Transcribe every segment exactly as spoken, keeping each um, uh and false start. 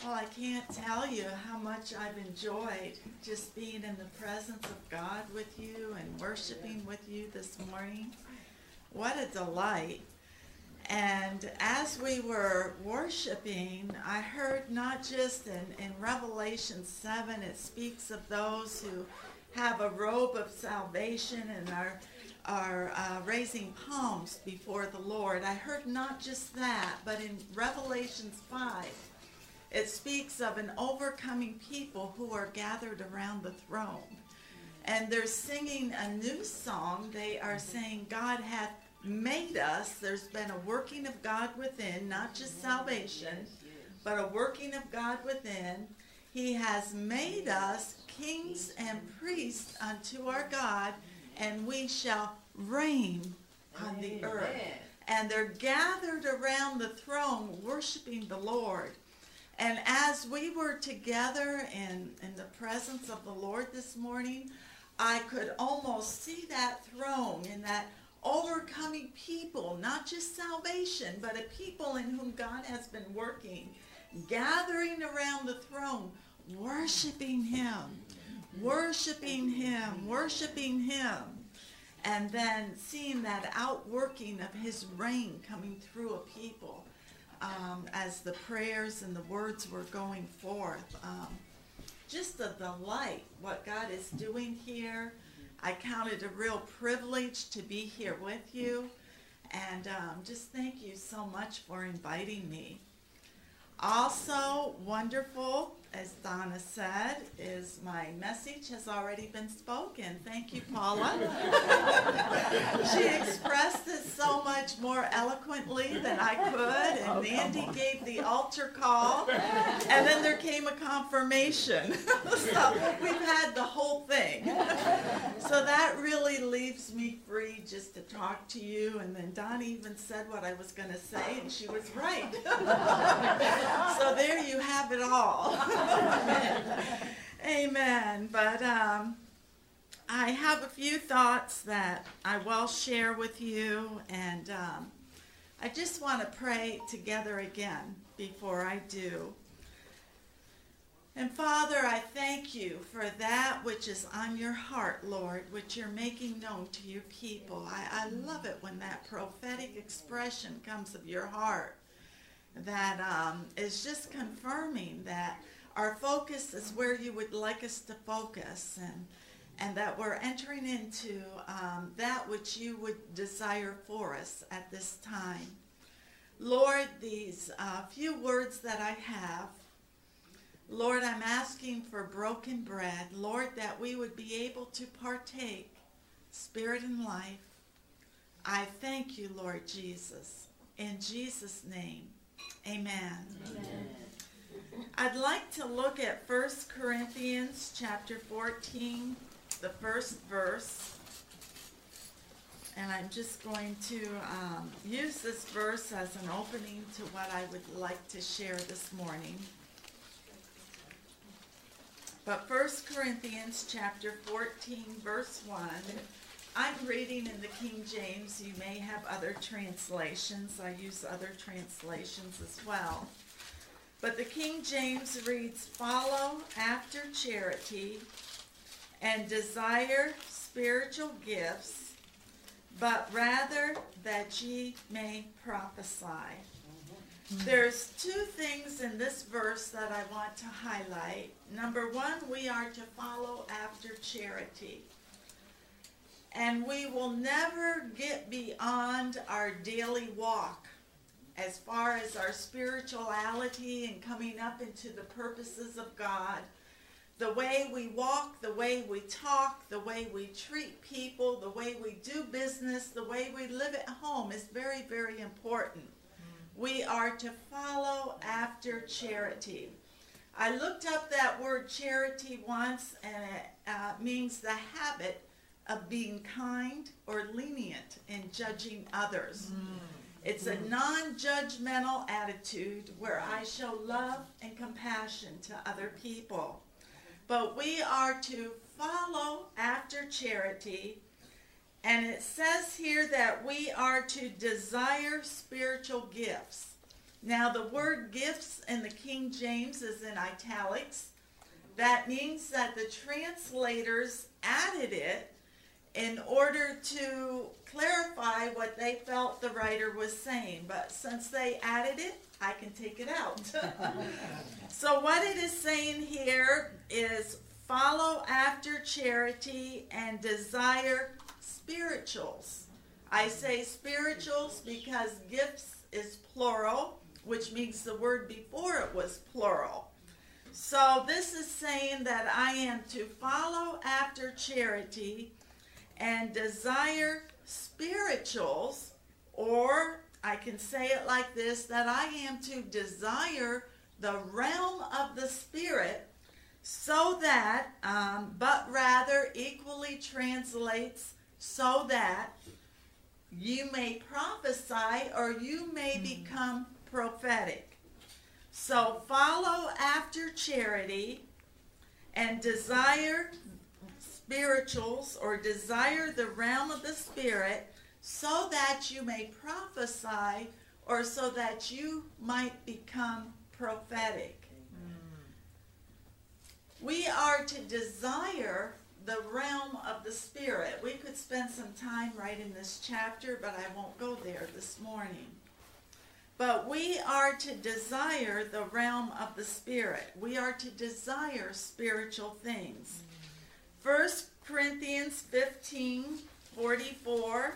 Well, I can't tell you how much I've enjoyed just being in the presence of God with you and worshiping with you this morning. What a delight. And as we were worshiping, I heard not just in, in Revelation seven, it speaks of those who have a robe of salvation and are, are uh, raising palms before the Lord. I heard not just that, but in Revelation five, it speaks of an overcoming people who are gathered around the throne. And they're singing a new song. They are saying, God hath made us. There's been a working of God within, not just salvation, but a working of God within. He has made us kings and priests unto our God, and we shall reign on the earth. And they're gathered around the throne worshiping the Lord. And as we were together in, in the presence of the Lord this morning, I could almost see that throne and that overcoming people, not just salvation, but a people in whom God has been working, gathering around the throne, worshiping Him, worshiping Him, worshiping Him, and then seeing that outworking of His reign coming through a people. Um, as the prayers and the words were going forth. Um, just a delight what God is doing here. I count it a real privilege to be here with you. And um, just thank you so much for inviting me. Also wonderful, as Donna said, is my message has already been spoken. Thank you, Paula. She expressed it so much more eloquently than I could, and Mandy gave the altar call, and then there came a confirmation. So we've had the whole thing. So that really leaves me free just to talk to you, and then Donna even said what I was going to say, and she was right. So there you have it all. Amen. But um, I have a few thoughts that I will share with you, and um, I just want to pray together again before I do. And Father, I thank you for that which is on your heart, Lord, which you're making known to your people. I, I love it when that prophetic expression comes of your heart. That um, is just confirming that our focus is where you would like us to focus, and and that we're entering into um, that which you would desire for us at this time. Lord, these uh, few words that I have, Lord, I'm asking for broken bread, Lord, that we would be able to partake spirit and life. I thank you, Lord Jesus, in Jesus' name. Amen. Amen. I'd like to look at First Corinthians chapter fourteen, the first verse. And I'm just going to um, use this verse as an opening to what I would like to share this morning. But First Corinthians chapter fourteen, verse one. I'm reading in the King James. You may have other translations. I use other translations as well. But the King James reads, "Follow after charity and desire spiritual gifts, but rather that ye may prophesy." Mm-hmm. There's two things in this verse that I want to highlight. Number one, we are to follow after charity. And we will never get beyond our daily walk as far as our spirituality and coming up into the purposes of God. The way we walk, the way we talk, the way we treat people, the way we do business, the way we live at home is very, very important. Mm. We are to follow after charity. I looked up that word charity once, and it uh, means the habit of being kind or lenient in judging others. Mm. It's a non-judgmental attitude where I show love and compassion to other people. But we are to follow after charity, and it says here that we are to desire spiritual gifts. Now the word gifts in the King James is in italics. That means that the translators added it in order to clarify what they felt the writer was saying. But since they added it, I can take it out. So what it is saying here is follow after charity and desire spirituals. I say spirituals because gifts is plural, which means the word before it was plural. So this is saying that I am to follow after charity and desire spirituals, or I can say it like this, that I am to desire the realm of the Spirit, so that, um, but rather equally translates so that you may prophesy or you may become prophetic. So follow after charity and desire spirituals, or desire the realm of the Spirit, so that you may prophesy, or so that you might become prophetic. Mm. We are to desire the realm of the Spirit. We could spend some time right in this chapter, but I won't go there this morning. But we are to desire the realm of the Spirit. We are to desire spiritual things. First Corinthians fifteen forty-four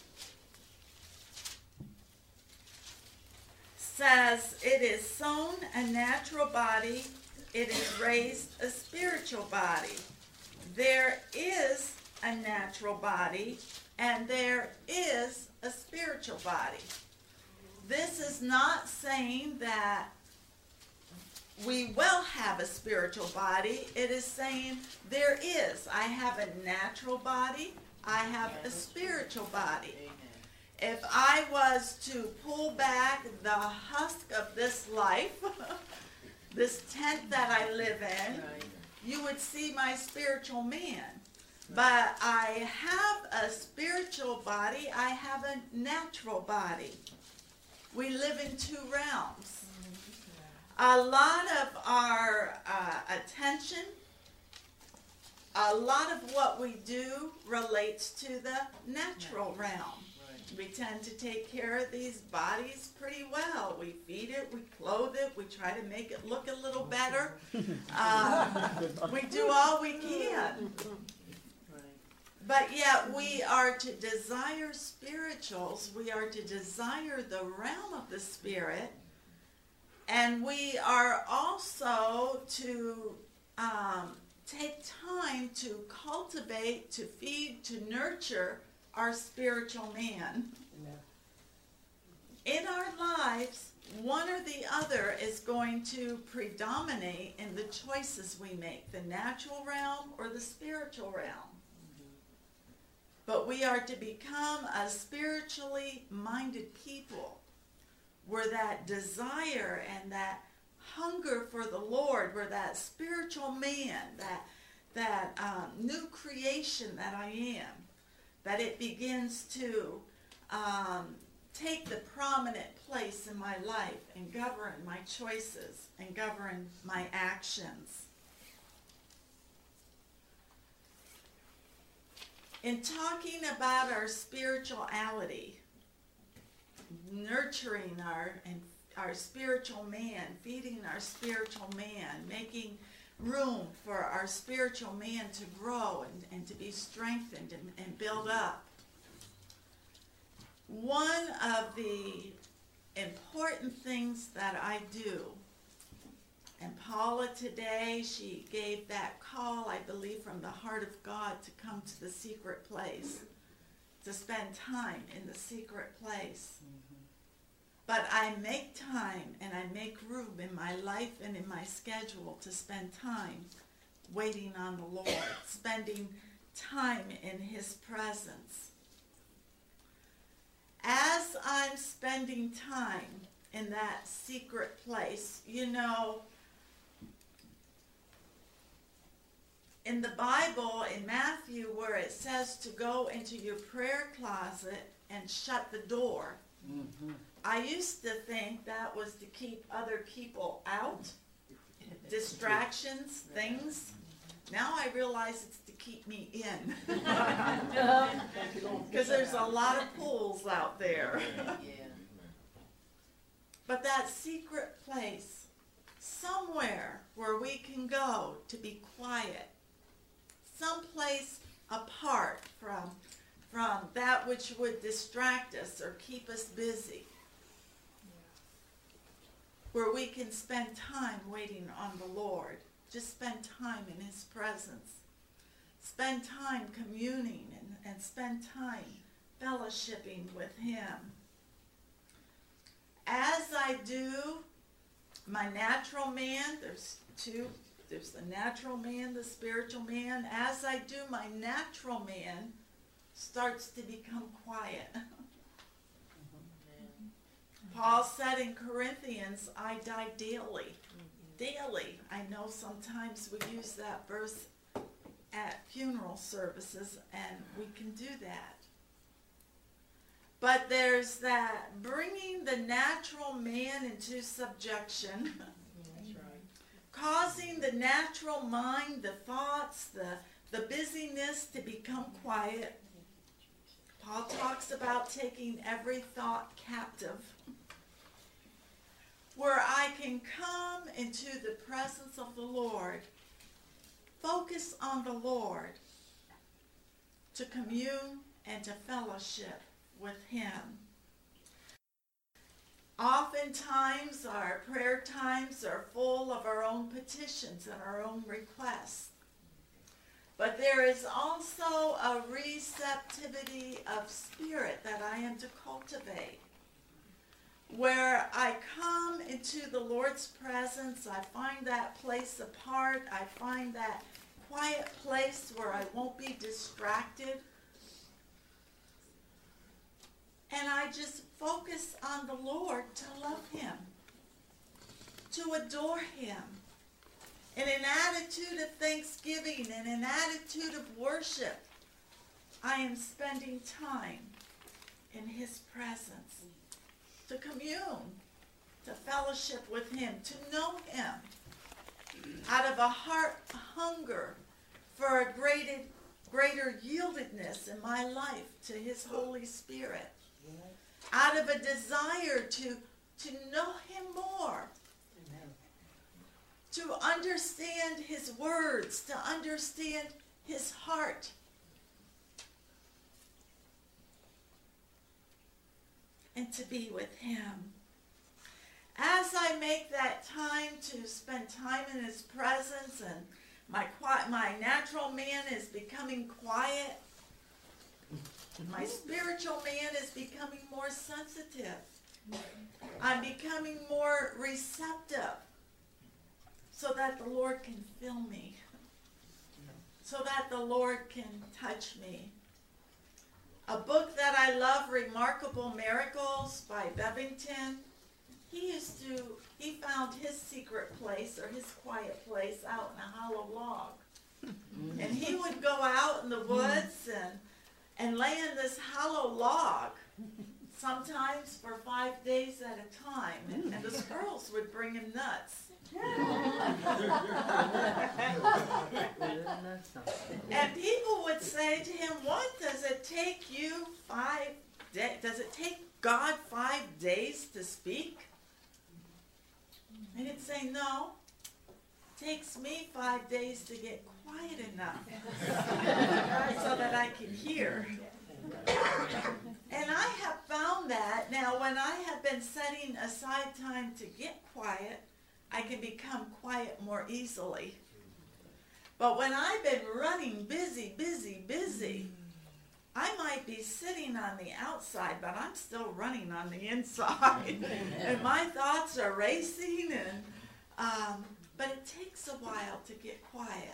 says, it is sown a natural body, it is raised a spiritual body. There is a natural body, and there is a spiritual body. This is not saying that we will have a spiritual body. It is saying there is. I have a natural body. I have a spiritual body. If I was to pull back the husk of this life, this tent that I live in, you would see my spiritual man. But I have a spiritual body. I have a natural body. We live in two realms. A lot of our uh, attention, a lot of what we do relates to the natural realm. Right. We tend to take care of these bodies pretty well. We feed it, we clothe it, we try to make it look a little better. Um, we do all we can. But yet we are to desire spirituals. We are to desire the realm of the Spirit. And we are also to um, take time to cultivate, to feed, to nurture our spiritual man. Yeah. In our lives, one or the other is going to predominate in the choices we make, the natural realm or the spiritual realm. Mm-hmm. But we are to become a spiritually minded people, where that desire and that hunger for the Lord, where that spiritual man, that that um, new creation that I am, that it begins to um, take the prominent place in my life and govern my choices and govern my actions. In talking about our spirituality, nurturing our and our spiritual man, feeding our spiritual man, making room for our spiritual man to grow and, and to be strengthened and, and build up. One of the important things that I do, and Paula today, she gave that call, I believe, from the heart of God to come to the secret place, to spend time in the secret place. Mm-hmm. But I make time and I make room in my life and in my schedule to spend time waiting on the Lord, spending time in His presence. As I'm spending time in that secret place, you know, in the Bible, in Matthew, where it says to go into your prayer closet and shut the door, mm-hmm. I used to think that was to keep other people out, distractions, things. Now I realize it's to keep me in. Because there's a lot of pools out there. But that secret place, somewhere where we can go to be quiet, someplace apart from, from that which would distract us or keep us busy, where we can spend time waiting on the Lord. Just spend time in His presence. Spend time communing and, and spend time fellowshipping with Him. As I do my natural man, there's two, there's the natural man, the spiritual man. As I do, my natural man starts to become quiet. Paul said in Corinthians, I die daily. Daily. I know sometimes we use that verse at funeral services, and we can do that. But there's that bringing the natural man into subjection, That's right. causing the natural mind, the thoughts, the, the busyness to become quiet. Paul talks about taking every thought captive, where I can come into the presence of the Lord, focus on the Lord, to commune and to fellowship with Him. Oftentimes our prayer times are full of our own petitions and our own requests. But there is also a receptivity of spirit that I am to cultivate, where I come into the Lord's presence. I find that place apart. I find that quiet place where I won't be distracted. And I just focus on the Lord to love Him, to adore Him, in an attitude of thanksgiving and an attitude of worship. I am spending time in His presence, to commune, to fellowship with Him, to know Him, out of a heart hunger for a greater, greater yieldedness in my life to His Holy Spirit, out of a desire to, to know Him more, to understand His words, to understand His heart. And to be with Him. As I make that time to spend time in His presence, and my quiet, my natural man is becoming quiet, my spiritual man is becoming more sensitive. I'm becoming more receptive, so that the Lord can fill me, so that the Lord can touch me. A book that I love, Remarkable Miracles by Bevington. He used to, he found his secret place or his quiet place out in a hollow log. And he would go out in the woods and, and lay in this hollow log, sometimes for five days at a time. And, and the squirrels would bring him nuts. And people would say to him, what does it take you five days? Does it take God five days to speak? And he'd say, no, it takes me five days to get quiet enough so that I can hear. And I have found that now when I have been setting aside time to get quiet, I can become quiet more easily. But when I've been running busy, busy, busy, I might be sitting on the outside, but I'm still running on the inside. And my thoughts are racing, and um, but it takes a while to get quiet.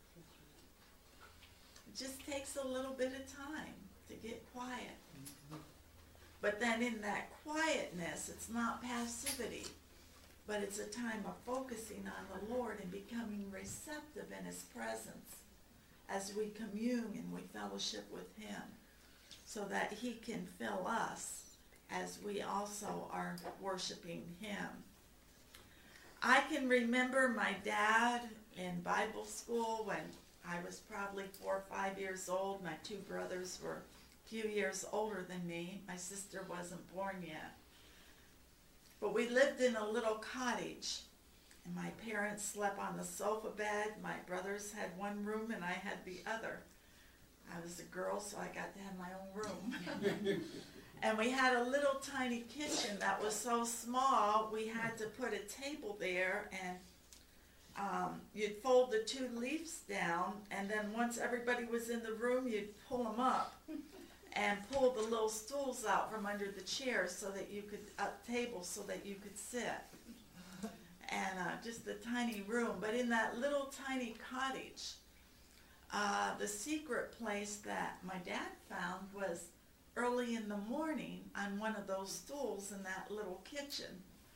It just takes a little bit of time to get quiet. But then in that quietness, it's not passivity, but it's a time of focusing on the Lord and becoming receptive in His presence as we commune and we fellowship with Him, so that He can fill us as we also are worshiping him. I can remember my dad in Bible school when I was probably four or five years old. My two brothers were a few years older than me. My sister wasn't born yet. But we lived in a little cottage, and my parents slept on the sofa bed. My brothers had one room, and I had the other. I was a girl, so I got to have my own room. And we had a little tiny kitchen that was so small, we had to put a table there, and um, you'd fold the two leaves down, and then once everybody was in the room, you'd pull them up and pull the little stools out from under the chairs so that you could, up tables so that you could sit. And uh, just a tiny room. But in that little tiny cottage, uh, the secret place that my dad found was early in the morning on one of those stools in that little kitchen.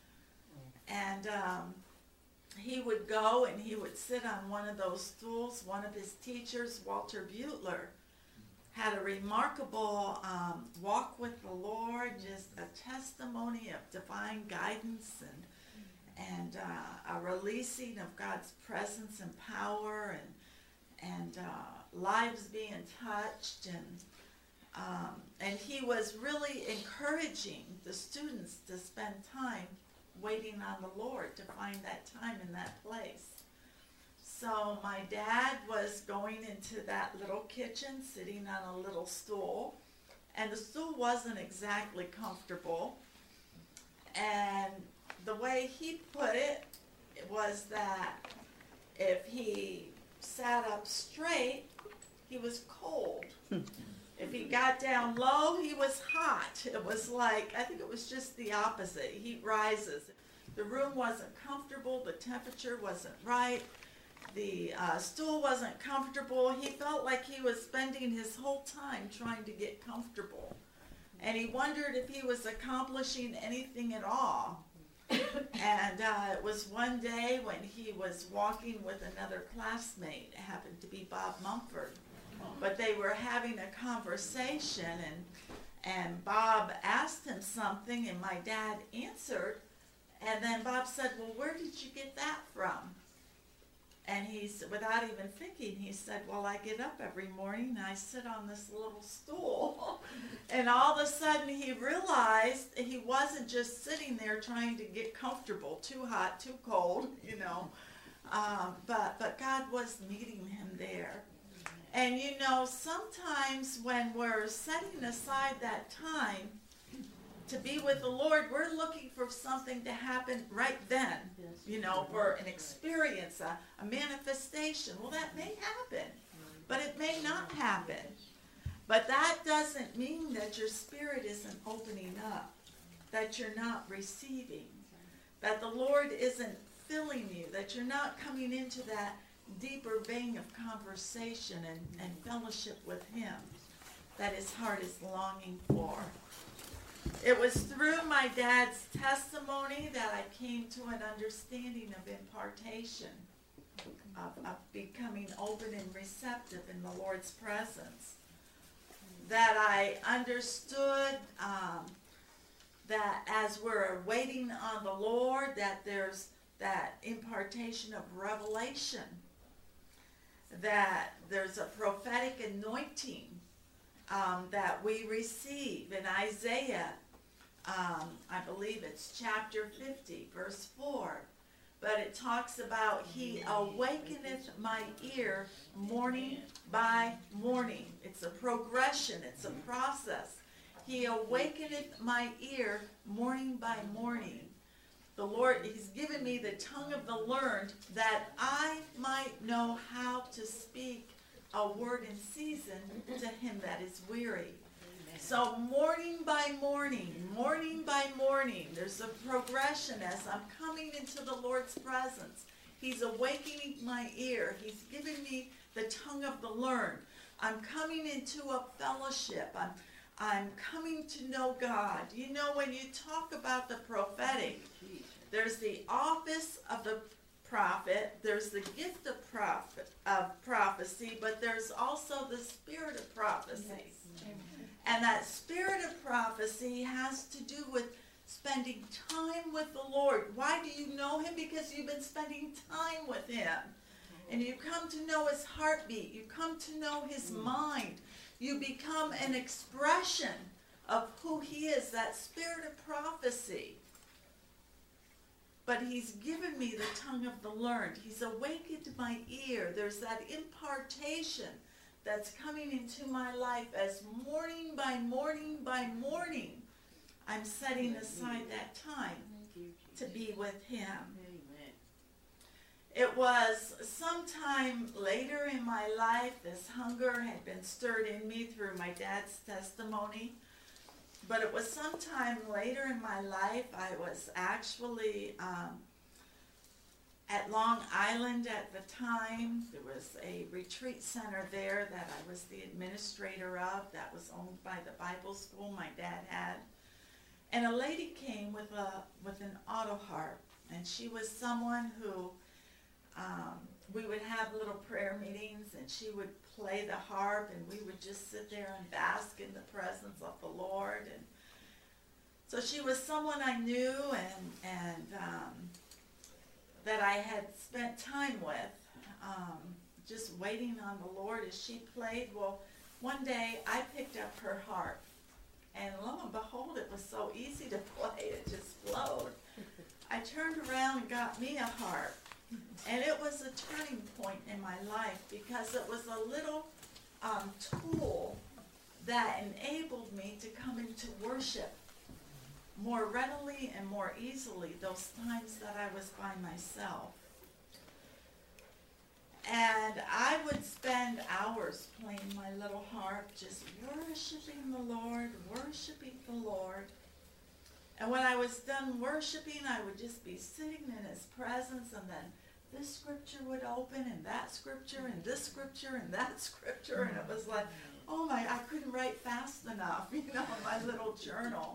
And um, he would go and he would sit on one of those stools. One of his teachers, Walter Butler, had a remarkable um, walk with the Lord, just a testimony of divine guidance and and uh, a releasing of God's presence and power, and and uh, lives being touched, and um, and he was really encouraging the students to spend time waiting on the Lord, to find that time in that place. So my dad was going into that little kitchen, sitting on a little stool, and the stool wasn't exactly comfortable. And the way he put it, it was that if he sat up straight, he was cold. If he got down low, he was hot. It was like, I think it was just the opposite. Heat rises. The room wasn't comfortable. The temperature wasn't right. The uh, stool wasn't comfortable. He felt like he was spending his whole time trying to get comfortable. And he wondered if he was accomplishing anything at all. And uh, it was one day when he was walking with another classmate. It happened to be Bob Mumford. But they were having a conversation, and and Bob asked him something, and my dad answered. And then Bob said, "Well, where did you get that from?" And he said, without even thinking, he said, "Well, I get up every morning and I sit on this little stool." And all of a sudden he realized he wasn't just sitting there trying to get comfortable, too hot, too cold, you know, um, but, but God was meeting him there. And you know, sometimes when we're setting aside that time to be with the Lord, we're looking for something to happen right then, you know, for an experience, a, a manifestation. Well, that may happen, but it may not happen. But that doesn't mean that your spirit isn't opening up, that you're not receiving, that the Lord isn't filling you, that you're not coming into that deeper vein of conversation and, and fellowship with him that his heart is longing for. It was through my dad's testimony that I came to an understanding of impartation, of, of becoming open and receptive in the Lord's presence, that I understood um, that as we're waiting on the Lord, that there's that impartation of revelation, that there's a prophetic anointing um, that we receive. In Isaiah, um, I believe it's chapter fifty, verse four, but it talks about, "He awakeneth my ear morning by morning." It's a progression, it's a process. He awakeneth my ear morning by morning. The Lord, he's given me the tongue of the learned that I might know how to speak a word in season to him that is weary. So morning by morning, morning by morning, there's a progression as I'm coming into the Lord's presence. He's awakening my ear. He's giving me the tongue of the learned. I'm coming into a fellowship. I'm, I'm coming to know God. You know, when you talk about the prophetic, there's the office of the prophet, there's the gift of prophet of prophecy, but there's also the spirit of prophecy. Yes. And that spirit of prophecy has to do with spending time with the Lord. Why do you know him? Because you've been spending time with him. And you come to know his heartbeat. You come to know his mind. You become an expression of who he is, that spirit of prophecy. But he's given me the tongue of the learned. He's awakened my ear. There's that impartation that's coming into my life as morning by morning by morning, I'm setting aside that time to be with him. It was sometime later in my life, this hunger had been stirred in me through my dad's testimony. But it was sometime later in my life, I was actually um, at Long Island at the time. There was a retreat center there that I was the administrator of that was owned by the Bible school my dad had. And a lady came with a with an auto harp, and she was someone who um, we would have little prayer meetings, and she would play the harp, and we would just sit there and bask in the presence of the Lord. And so she was someone I knew and and um, that I had spent time with, um, just waiting on the Lord as she played. Well, one day I picked up her harp, and lo and behold, it was so easy to play, it just flowed. I turned around and got me a harp, and it was a turning point in my life because it was a little um, tool that enabled me to come into worship more readily and more easily those times that I was by myself. And I would spend hours playing my little harp, just worshiping the Lord, worshiping the Lord. And when I was done worshiping, I would just be sitting in his presence, and then this scripture would open, and that scripture, and this scripture, and that scripture, and it was like, oh my, I couldn't write fast enough, you know, in my little journal.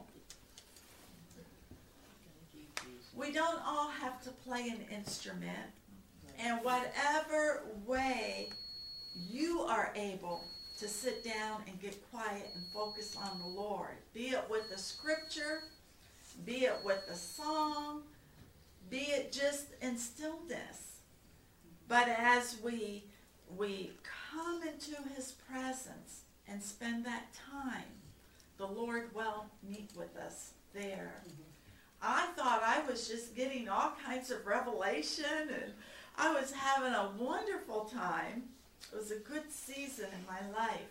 We don't all have to play an instrument, and whatever way you are able to sit down and get quiet and focus on the Lord, be it with the scripture, be it with a song, be it just in stillness. But as we we come into his presence and spend that time, the Lord will meet with us there. Mm-hmm. I thought I was just getting all kinds of revelation, and I was having a wonderful time. It was a good season in my life.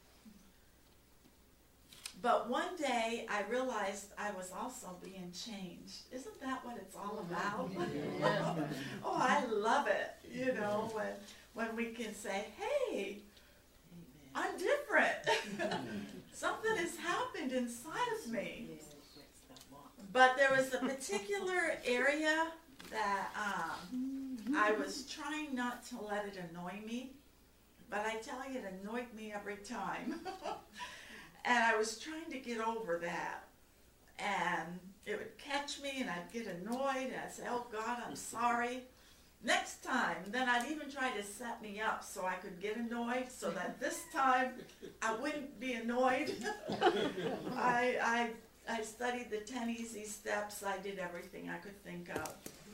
But one day I realized I was also being changed. Isn't that what it's all about? Yeah. Oh, I love it. You know, when when we can say, hey, I'm different. Something has happened inside of me. But there was a particular area that um, I was trying not to let it annoy me. But I tell you, it annoyed me every time. And I was trying to get over that. And it would catch me, and I'd get annoyed, and I'd say, oh, God, I'm sorry. Next time, then I'd even try to set me up so I could get annoyed, so that this time I wouldn't be annoyed. I, I, I studied the ten easy steps. I did everything I could think of.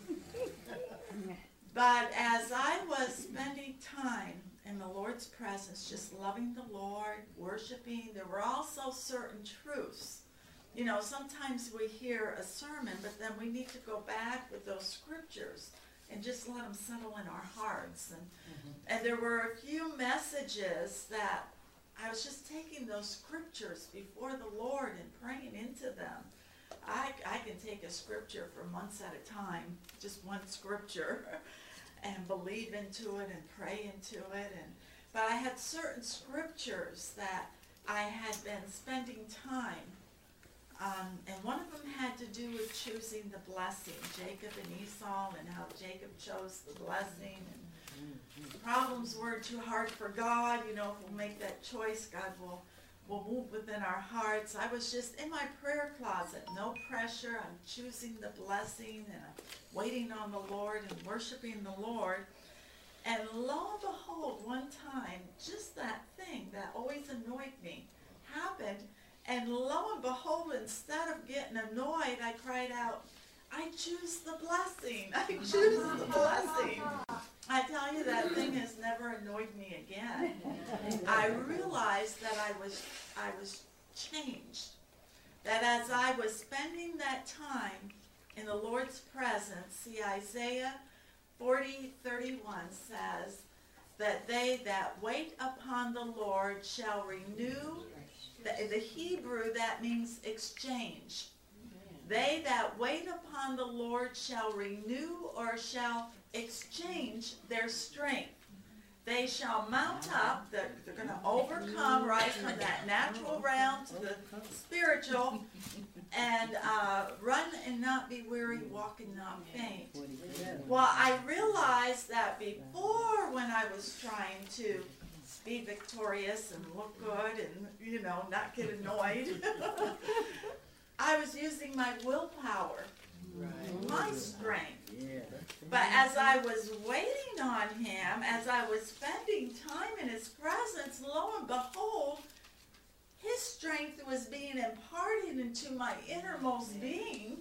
But as I was spending time in the Lord's presence, just loving the Lord, worshiping, there were also certain truths. You know, sometimes we hear a sermon, but then we need to go back with those scriptures and just let them settle in our hearts. And, mm-hmm. and there were a few messages that I was just taking those scriptures before the Lord and praying into them. I, I can take a scripture for months at a time, just one scripture, and believe into it and pray into it. And but I had certain scriptures that I had been spending time, um, and one of them had to do with choosing the blessing, Jacob and Esau, and how Jacob chose the blessing. And the problems weren't too hard for God. You know, if we'll make that choice, God will will move within our hearts. I was just in my prayer closet, no pressure. I'm choosing the blessing, and I'm waiting on the Lord and worshiping the Lord. And lo and behold, one time, just that thing that always annoyed me happened. And lo and behold, instead of getting annoyed, I cried out, I choose the blessing. I choose the blessing. I tell you, that thing has never annoyed me again. I realized that I was, I was changed. That as I was spending that time in the Lord's presence, see, Isaiah forty thirty-one says that they that wait upon the Lord shall renew. The, the Hebrew, that means exchange. They that wait upon the Lord shall renew or shall exchange their strength. They shall mount up. They're, they're going to overcome right from that natural realm to the spiritual, and uh, run and not be weary, walk and not faint. Well, I realized that before, when I was trying to be victorious and look good and, you know, not get annoyed, I was using my willpower, right. my strength. Yeah. But as I was waiting on him, as I was spending time in his presence, lo and behold, his strength was being imparted into my innermost being,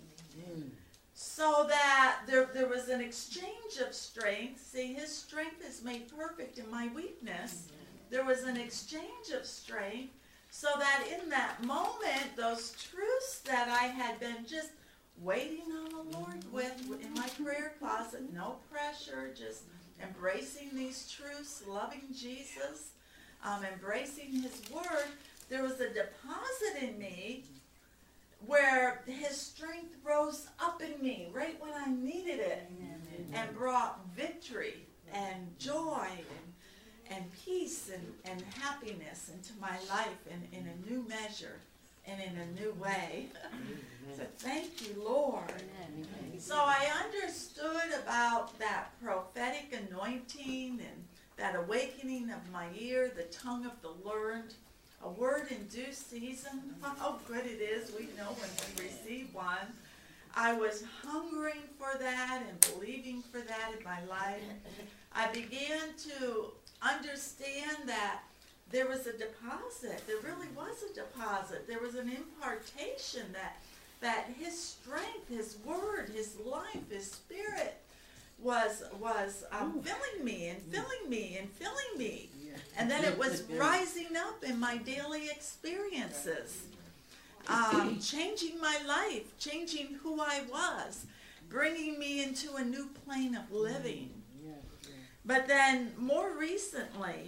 so that there, there was an exchange of strength. See, his strength is made perfect in my weakness. There was an exchange of strength, so that in that moment, those truths that I had been just waiting on the Lord with in my prayer closet, no pressure, just embracing these truths, loving Jesus, um, embracing his word, there was a deposit in me where his strength rose up in me right when I needed it, and brought victory and joy and, and peace and, and happiness into my life in, in a new measure and in a new way. So thank you, Lord. So I understood about that prophetic anointing and that awakening of my ear, the tongue of the learned, a word in due season. How good it is, we know when we receive one. I was hungering for that and believing for that in my life. I began to understand that there was a deposit. There really was a deposit. There was an impartation that that his strength, his word, his life, his spirit was was um, filling me and filling me and filling me. And then it was rising up in my daily experiences, um, changing my life, changing who I was, bringing me into a new plane of living. But then more recently,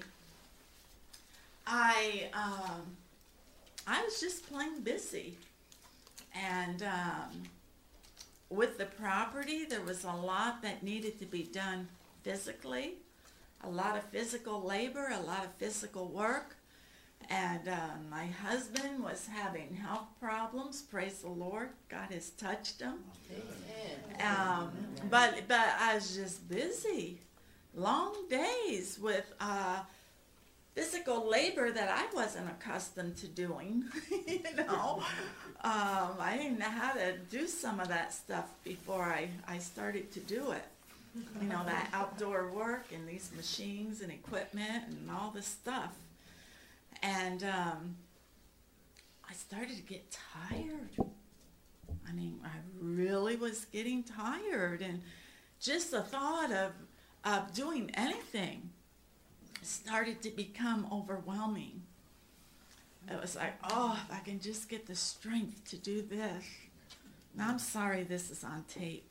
I um, I was just plain busy, and um, with the property, there was a lot that needed to be done physically, a lot of physical labor, a lot of physical work, and uh, my husband was having health problems. Praise the Lord, God has touched him. Um, but but I was just busy, long days with Uh, physical labor that I wasn't accustomed to doing, you know. Um, I didn't know how to do some of that stuff before I, I started to do it. You know, that outdoor work and these machines and equipment and all this stuff. And um, I started to get tired. I mean, I really was getting tired. And just the thought of, of doing anything started to become overwhelming. It was like, oh, if I can just get the strength to do this. Now, I'm sorry this is on tape.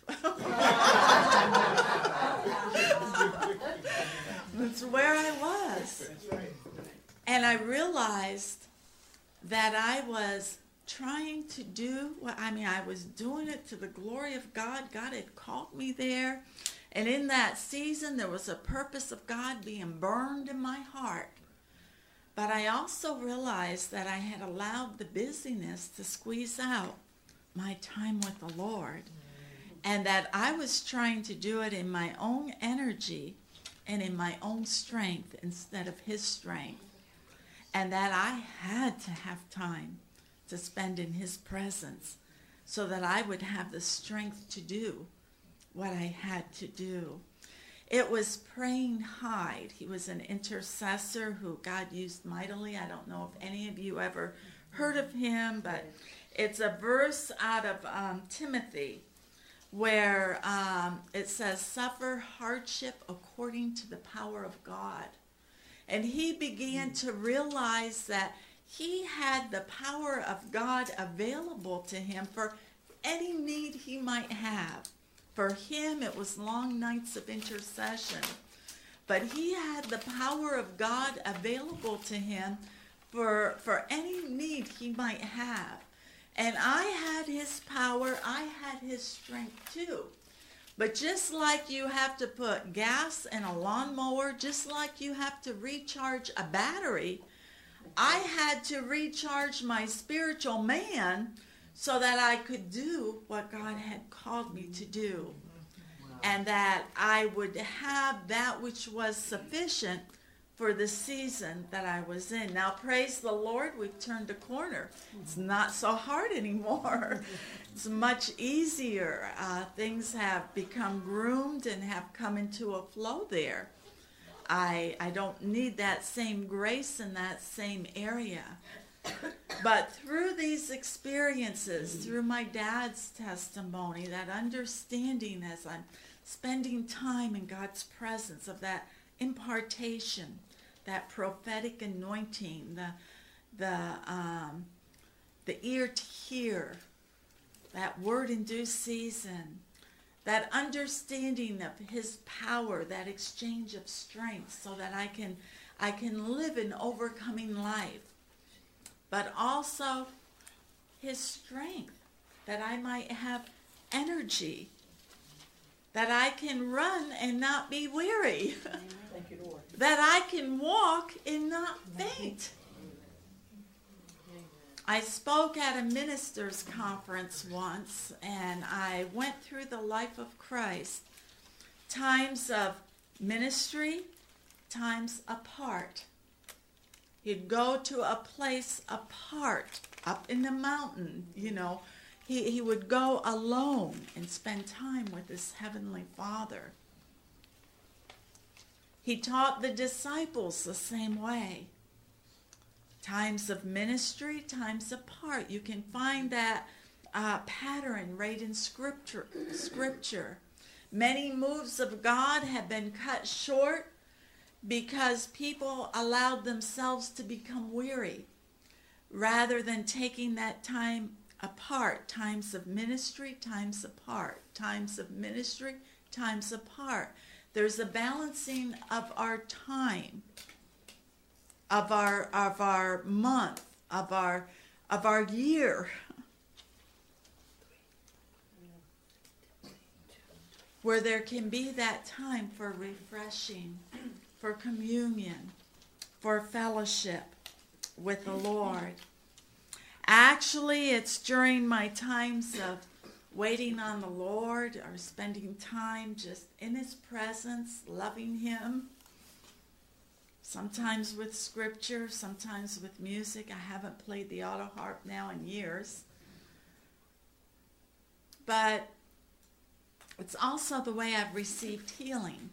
That's where I was. And I realized that I was trying to do what, I mean, I was doing it to the glory of God. God had called me there. And in that season, there was a purpose of God being burned in my heart. But I also realized that I had allowed the busyness to squeeze out my time with the Lord. And that I was trying to do it in my own energy and in my own strength instead of his strength. And that I had to have time to spend in his presence so that I would have the strength to do what I had to do. It was Praying Hyde. He was an intercessor who God used mightily. I don't know if any of you ever heard of him, but it's a verse out of um, Timothy where um, it says, suffer hardship according to the power of God. And he began to realize that he had the power of God available to him for any need he might have. For him, it was long nights of intercession. But he had the power of God available to him for, for any need he might have. And I had his power, I had his strength too. But just like you have to put gas in a lawnmower, just like you have to recharge a battery, I had to recharge my spiritual man so that I could do what God had called me to do. Wow. And that I would have that which was sufficient for the season that I was in. Now, praise the Lord, we've turned a corner. It's not so hard anymore. It's much easier. Uh, things have become groomed and have come into a flow there. I, I don't need that same grace in that same area. But through these experiences, through my dad's testimony, that understanding as I'm spending time in God's presence of that impartation, that prophetic anointing, the the um, the ear to hear, that word in due season, that understanding of his power, that exchange of strength, so that I can I can live an overcoming life. But also his strength, that I might have energy, that I can run and not be weary, Thank you, Lord. that I can walk and not faint. I spoke at a minister's conference once, and I went through the life of Christ, times of ministry, times apart. He'd go to a place apart, up in the mountain, you know. He, he would go alone and spend time with his heavenly Father. He taught the disciples the same way. Times of ministry, times apart. You can find that uh, pattern right in scripture. Scripture. Many moves of God have been cut short because people allowed themselves to become weary rather than taking that time apart. Times of ministry, times apart. Times of ministry, times apart. There's a balancing of our time, of our of our month, of our of our year, where there can be that time for refreshing, for communion, for fellowship with the Lord. Actually, it's during my times of waiting on the Lord or spending time just in his presence, loving him, sometimes with scripture, sometimes with music. I haven't played the auto harp now in years. But it's also the way I've received healing,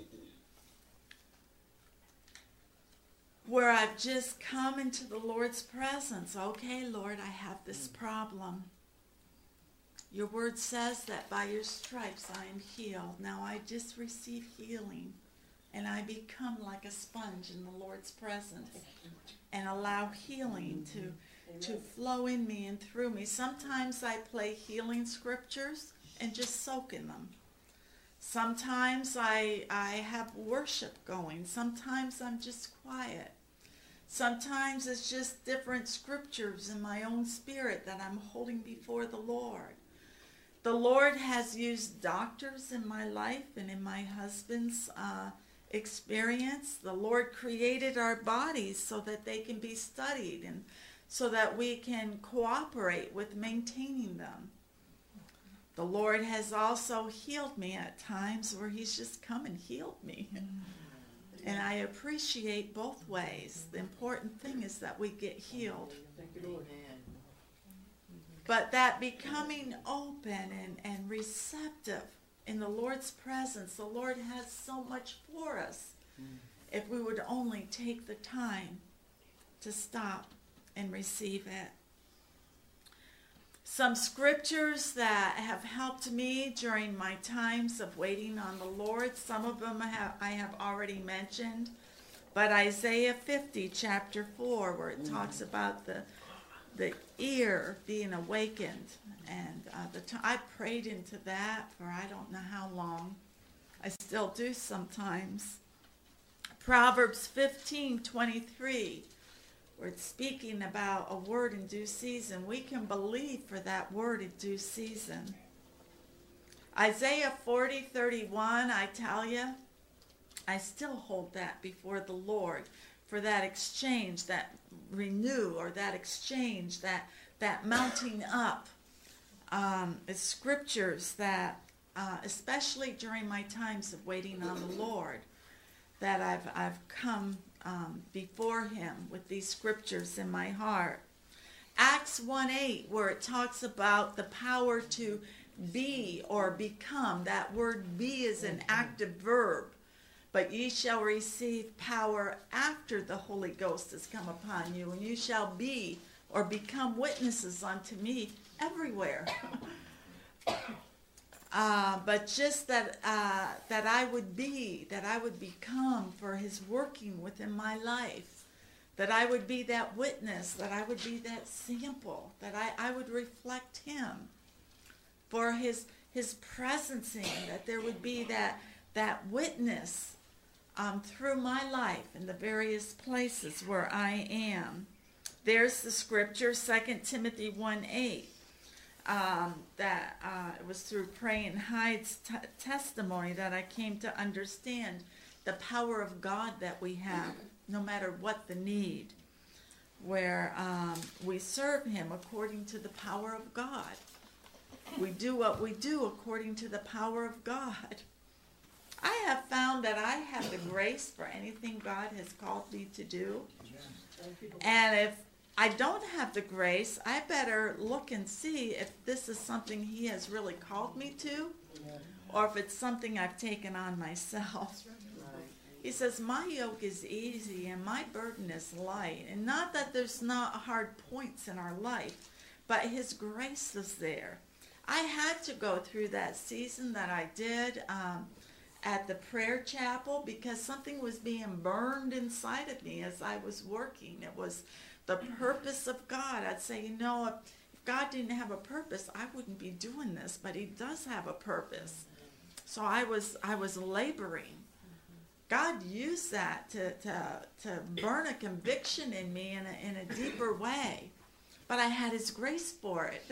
where I've just come into the Lord's presence. Okay, Lord, I have this problem. Your word says that by your stripes I am healed. Now I just receive healing, and I become like a sponge in the Lord's presence and allow healing to, to flow in me and through me. Sometimes I play healing scriptures and just soak in them. Sometimes I, I have worship going. Sometimes I'm just quiet. Sometimes it's just different scriptures in my own spirit that I'm holding before the Lord. The Lord has used doctors in my life and in my husband's uh, experience. The Lord created our bodies so that they can be studied and so that we can cooperate with maintaining them. The Lord has also healed me at times where he's just come and healed me. And I appreciate both ways. The important thing is that we get healed. But that becoming open and, and receptive in the Lord's presence. The Lord has so much for us if we would only take the time to stop and receive it. Some scriptures that have helped me during my times of waiting on the Lord, some of them have, I have already mentioned, but Isaiah fifty, chapter four, where it talks about the the ear being awakened, and uh, the t- I prayed into that for I don't know how long. I still do sometimes. Proverbs fifteen twenty-three, where it's speaking about a word in due season. We can believe for that word in due season. Isaiah forty thirty-one, I tell you, I still hold that before the Lord for that exchange, that renew, or that exchange, that that mounting up. Um, it's scriptures that, uh, especially during my times of waiting on the Lord, that I've I've come um, before Him with these scriptures in my heart. Acts one eight, where it talks about the power to be or become. That word "be" is an active verb. But ye shall receive power after the Holy Ghost has come upon you, and you shall be or become witnesses unto me everywhere. uh, but just that uh, that I would be, that I would become for His working within my life, that I would be that witness, that I would be that sample, that I, I would reflect Him, for His His presencing, that there would be that that witness Um, through my life in the various places where I am. There's the scripture, Second Timothy one eight, um, that uh, it was through praying Hyde's t- testimony that I came to understand the power of God that we have, no matter what the need, where um, we serve Him according to the power of God. We do what we do according to the power of God. I have found that I have the grace for anything God has called me to do. And if I don't have the grace, I better look and see if this is something He has really called me to, or if it's something I've taken on myself. He says, my yoke is easy and my burden is light. And not that there's not hard points in our life, but His grace is there. I had to go through that season that I did, um, at the prayer chapel, because something was being burned inside of me as I was working. It was the purpose of God. I'd say, you know, if God didn't have a purpose, I wouldn't be doing this, but He does have a purpose. So I was I was laboring. God used that to to, to burn a conviction in me in a, in a deeper way, but I had His grace for it.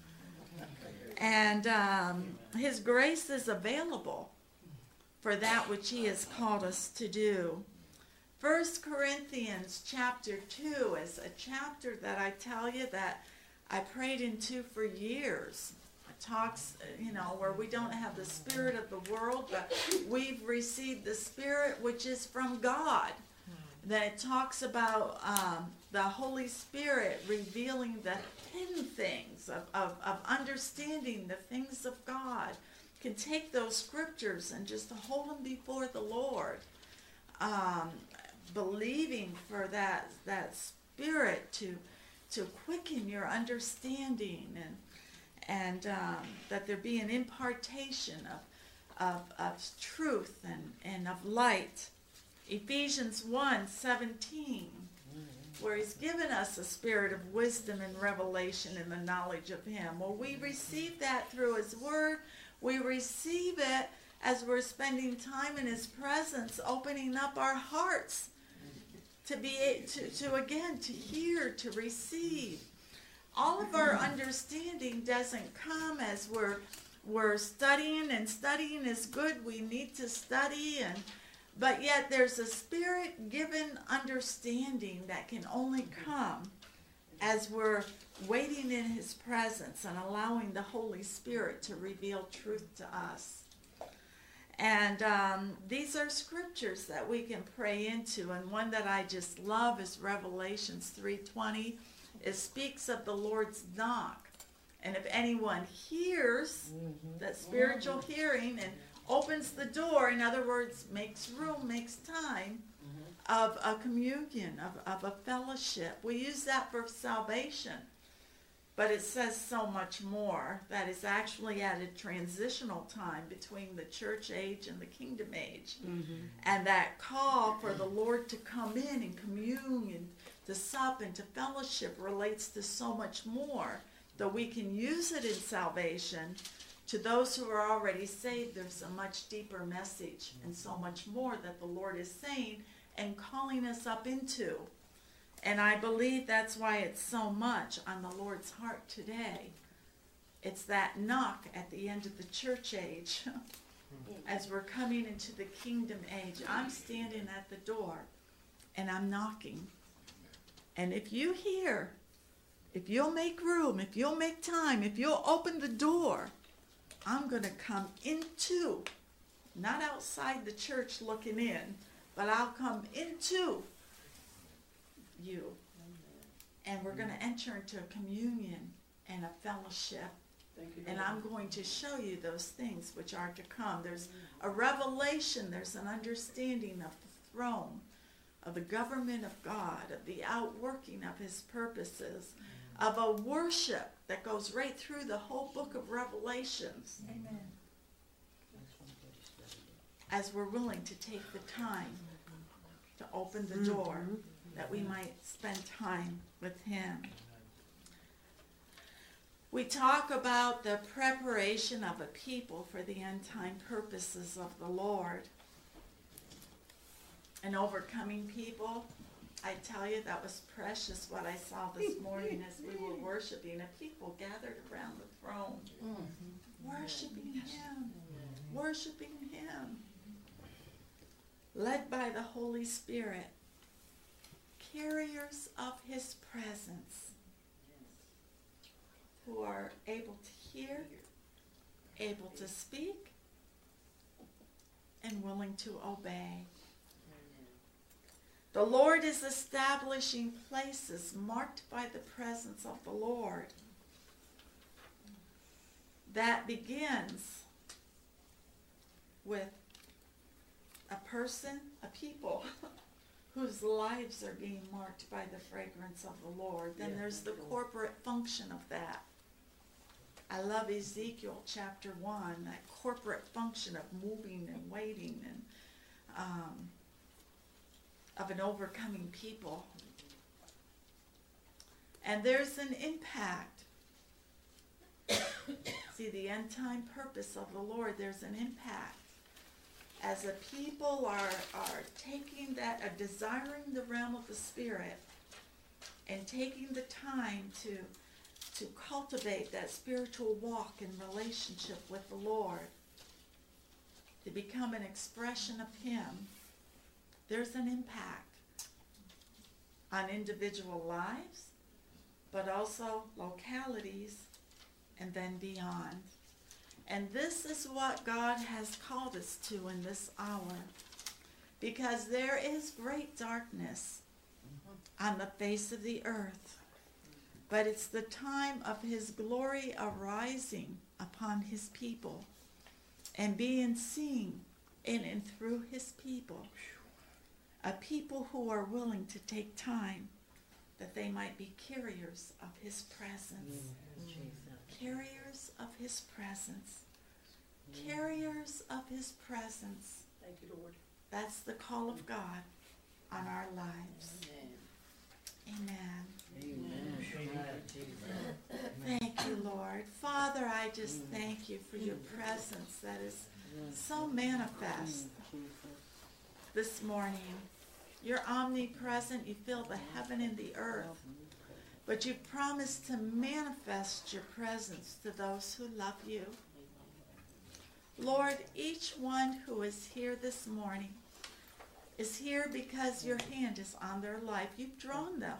And um, His grace is available for that which He has called us to do. First Corinthians chapter two is a chapter that I tell you that I prayed into for years. It talks, you know, where we don't have the spirit of the world, but we've received the Spirit which is from God. That it talks about um, the Holy Spirit revealing the hidden things of, of, of understanding the things of God. Can take those scriptures and just hold them before the Lord, um, believing for that that Spirit to to quicken your understanding, and and um, that there be an impartation of of, of truth and, and of light. Ephesians one seventeen, where He's given us a spirit of wisdom and revelation in the knowledge of Him. Well, we receive that through His Word. We receive it as we're spending time in His presence, opening up our hearts to be to, to again to hear, to receive. All of our understanding doesn't come as we're we're studying, and studying is good. We need to study, and but yet there's a Spirit-given understanding that can only come as we're waiting in His presence and allowing the Holy Spirit to reveal truth to us. And um, these are scriptures that we can pray into, and one that I just love is Revelations three twenty. It speaks of the Lord's knock, And if anyone hears, Mhm. that spiritual hearing, and opens the door, in other words, makes room, makes time of a communion, of, of a fellowship. We use that for salvation. But it says so much more, that is actually at a transitional time between the church age and the kingdom age. Mhm. And that call for the Lord to come in and commune and to sup and to fellowship relates to so much more. Though we can use it in salvation, to those who are already saved, there's a much deeper message and so much more that the Lord is saying and calling us up into. And I believe that's why it's so much on the Lord's heart today. It's that knock at the end of the church age. As we're coming into the kingdom age, I'm standing at the door and I'm knocking. And if you hear, if you'll make room, if you'll make time, if you'll open the door, I'm going to come into, not outside the church looking in, but I'll come into you. And we're going to enter into a communion and a fellowship. And I'm going to show you those things which are to come. There's a revelation, there's an understanding of the throne, of the government of God, of the outworking of his purposes, of a worship that goes right through the whole book of Revelations. Amen. As we're willing to take the time to open the door, that we might spend time with him. We talk about the preparation of a people for the end time purposes of the Lord. An overcoming people. I tell you, that was precious what I saw this morning as we were worshiping. A people gathered around the throne, worshiping him, worshiping him. Led by the Holy Spirit, carriers of his presence, who are able to hear, able to speak, and willing to obey. The Lord is establishing places marked by the presence of the Lord. That begins with a person, a people, whose lives are being marked by the fragrance of the Lord. Then Yeah, there's the cool. corporate function of that. I love Ezekiel chapter one, that corporate function of moving and waiting and um, of an overcoming people. And there's an impact. See, the end time purpose of the Lord, there's an impact. As a people are, are taking that, are desiring the realm of the Spirit and taking the time to, to cultivate that spiritual walk and relationship with the Lord, to become an expression of him, there's an impact on individual lives, but also localities, and then beyond. And this is what God has called us to in this hour, because there is great darkness on the face of the earth, but it's the time of his glory arising upon his people and being seen in and through his people, a people who are willing to take time that they might be carriers of his presence. Carriers of his presence. Carriers of his presence. Thank you, Lord. That's the call of God on our lives. Amen. Amen. Thank you, Lord. Father, I just thank you for your presence that is so manifest this morning. You're omnipresent. You fill the heaven and the earth. But you promised to manifest your presence to those who love you. Lord, each one who is here this morning is here because your hand is on their life. You've drawn them.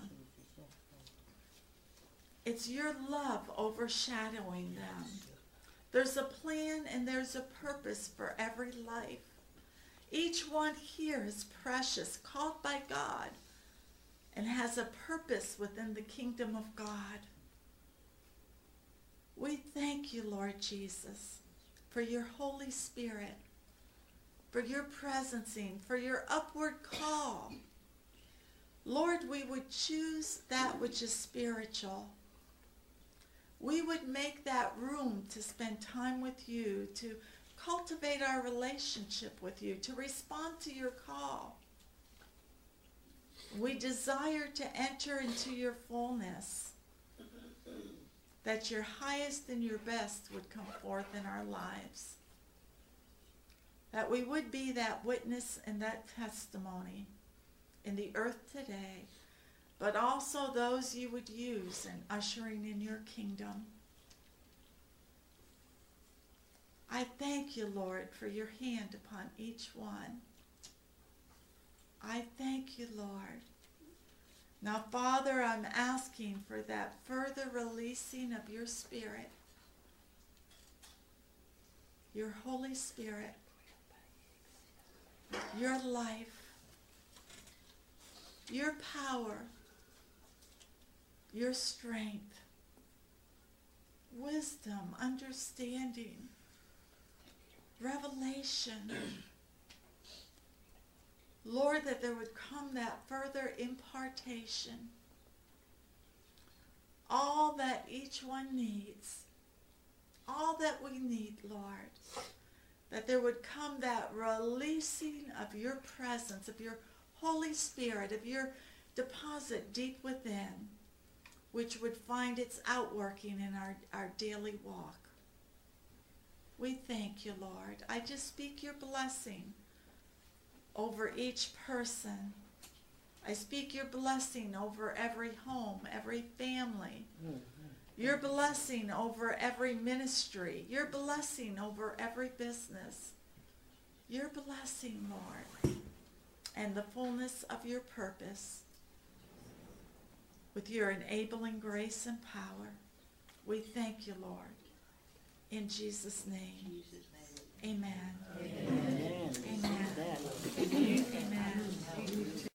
It's your love overshadowing them. There's a plan and there's a purpose for every life. Each one here is precious, called by God, and has a purpose within the kingdom of God. We thank you, Lord Jesus, for your Holy Spirit, for your presencing, for your upward call. Lord, we would choose that which is spiritual. We would make that room to spend time with you, to cultivate our relationship with you, to respond to your call. We desire to enter into your fullness, that your highest and your best would come forth in our lives, that we would be that witness and that testimony in the earth today, but also those you would use in ushering in your kingdom. I thank you, Lord, for your hand upon each one. I thank you, Lord. Now, Father, I'm asking for that further releasing of your Spirit, your Holy Spirit, your life, your power, your strength, wisdom, understanding, revelation. Lord, that there would come that further impartation. All that each one needs, all that we need, Lord, that there would come that releasing of your presence, of your Holy Spirit, of your deposit deep within, which would find its outworking in our, our daily walk. We thank you, Lord. I just speak your blessing over each person. I speak your blessing over every home, every family. Mm-hmm. Your blessing over every ministry. Your blessing over every business. Your blessing, Lord, and the fullness of your purpose. With your enabling grace and power, we thank you, Lord. In Jesus' name, Jesus' name. Amen. Amen. Amen. Amen.